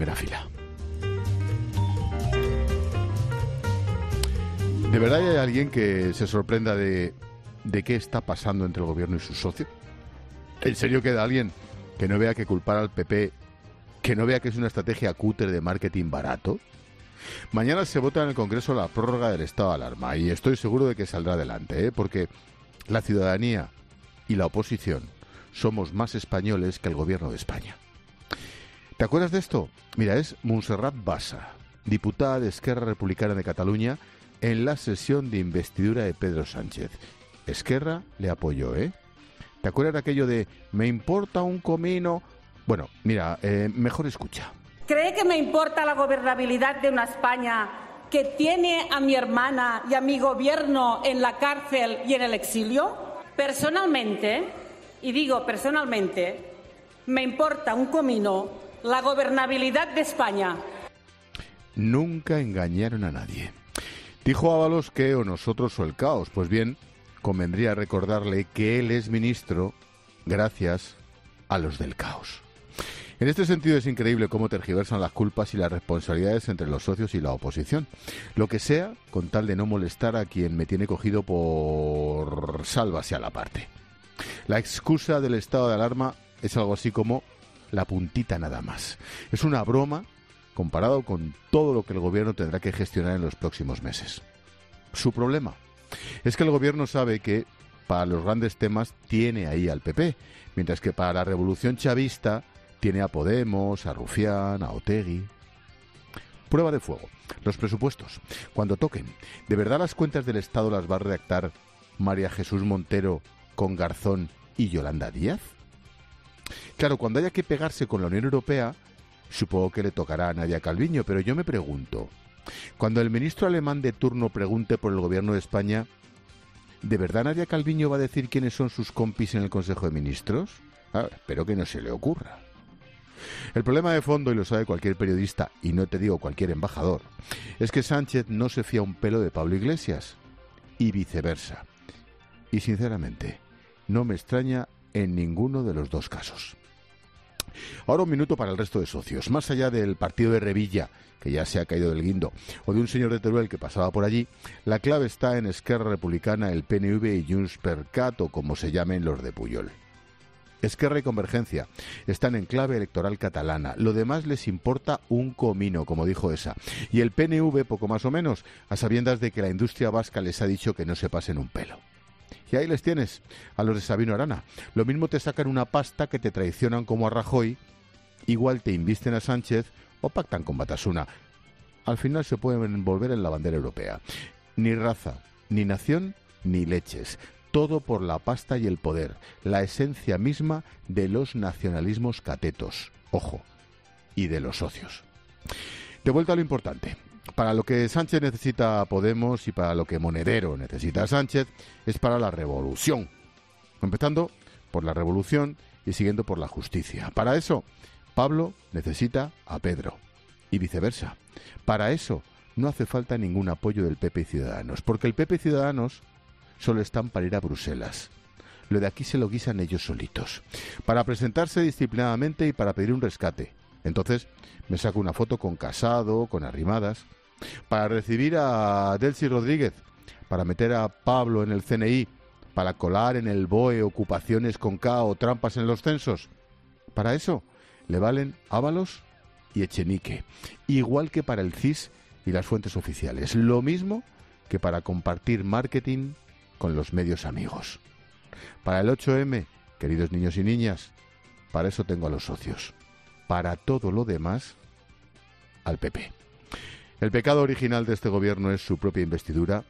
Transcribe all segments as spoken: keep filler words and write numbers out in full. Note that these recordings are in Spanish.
primera fila. ¿De verdad hay alguien que se sorprenda de, de qué está pasando entre el gobierno y sus socios? ¿En serio queda alguien que no vea que culpar al P P, que no vea que es una estrategia cúter de marketing barato? Mañana se vota en el Congreso la prórroga del estado de alarma y estoy seguro de que saldrá adelante, ¿eh? Porque la ciudadanía y la oposición somos más españoles que el gobierno de España. ¿Te acuerdas de esto? Mira, es Montserrat Bassa, diputada de Esquerra Republicana de Cataluña, en la sesión de investidura de Pedro Sánchez. Esquerra le apoyó, ¿eh? ¿Te acuerdas de aquello de me importa un comino? Bueno, mira, eh, mejor escucha. ¿Cree que me importa la gobernabilidad de una España que tiene a mi hermana y a mi gobierno en la cárcel y en el exilio? Personalmente, y digo personalmente, me importa un comino la gobernabilidad de España. Nunca engañaron a nadie. Dijo Ábalos que o nosotros o el caos. Pues bien, convendría recordarle que él es ministro gracias a los del caos. En este sentido es increíble cómo tergiversan las culpas y las responsabilidades entre los socios y la oposición. Lo que sea, con tal de no molestar a quien me tiene cogido por sálvase a la parte. La excusa del estado de alarma es algo así como la puntita nada más. Es una broma comparado con todo lo que el gobierno tendrá que gestionar en los próximos meses. Su problema es que el gobierno sabe que para los grandes temas tiene ahí al P P, mientras que para la revolución chavista tiene a Podemos, a Rufián, a Otegi. Prueba de fuego. Los presupuestos. Cuando toquen, ¿de verdad las cuentas del Estado las va a redactar María Jesús Montero con Garzón y Yolanda Díaz? Claro, cuando haya que pegarse con la Unión Europea, supongo que le tocará a Nadia Calviño, pero yo me pregunto, cuando el ministro alemán de turno pregunte por el gobierno de España, ¿de verdad Nadia Calviño va a decir quiénes son sus compis en el Consejo de Ministros? Ah, espero que no se le ocurra. El problema de fondo, y lo sabe cualquier periodista, y no te digo cualquier embajador, es que Sánchez no se fía un pelo de Pablo Iglesias, y viceversa. Y sinceramente, no me extraña en ninguno de los dos casos. Ahora un minuto para el resto de socios. Más allá del partido de Revilla, que ya se ha caído del guindo, o de un señor de Teruel que pasaba por allí, la clave está en Esquerra Republicana, el P N V y Junts per Cat, o como se llamen los de Puyol. Esquerra y Convergencia están en clave electoral catalana. Lo demás les importa un comino, como dijo esa. Y el P N V, poco más o menos, a sabiendas de que la industria vasca les ha dicho que no se pasen un pelo. Y ahí les tienes, a los de Sabino Arana. Lo mismo te sacan una pasta que te traicionan como a Rajoy, igual te invisten a Sánchez o pactan con Batasuna. Al final se pueden envolver en la bandera europea. Ni raza, ni nación, ni leches. Todo por la pasta y el poder, la esencia misma de los nacionalismos catetos, ojo, y de los socios. De vuelta a lo importante. Para lo que Sánchez necesita a Podemos y para lo que Monedero necesita a Sánchez es para la revolución. Empezando por la revolución y siguiendo por la justicia. Para eso, Pablo necesita a Pedro y viceversa. Para eso no hace falta ningún apoyo del P P y Ciudadanos, porque el P P y Ciudadanos solo están para ir a Bruselas. Lo de aquí se lo guisan ellos solitos. Para presentarse disciplinadamente y para pedir un rescate. Entonces me saco una foto con Casado, con Arrimadas. Para recibir a Delcy Rodríguez. Para meter a Pablo en el C N I. Para colar en el B O E ocupaciones con K o trampas en los censos. Para eso le valen Ábalos y Echenique. Igual que para el C I S y las fuentes oficiales. Lo mismo que para compartir marketing con los medios amigos. Para el ocho eme, queridos niños y niñas, para eso tengo a los socios. Para todo lo demás, al P P. El pecado original de este gobierno es su propia investidura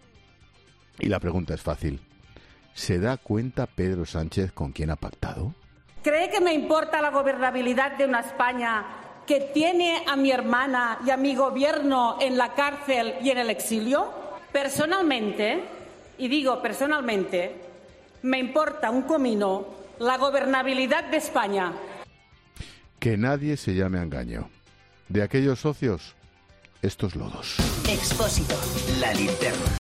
y la pregunta es fácil. ¿Se da cuenta Pedro Sánchez con quién ha pactado? ¿Cree que me importa la gobernabilidad de una España que tiene a mi hermana y a mi gobierno en la cárcel y en el exilio? Personalmente, y digo personalmente, me importa un comino la gobernabilidad de España. Que nadie se llame a engaño. De aquellos socios, estos lodos. Expósito. La linterna.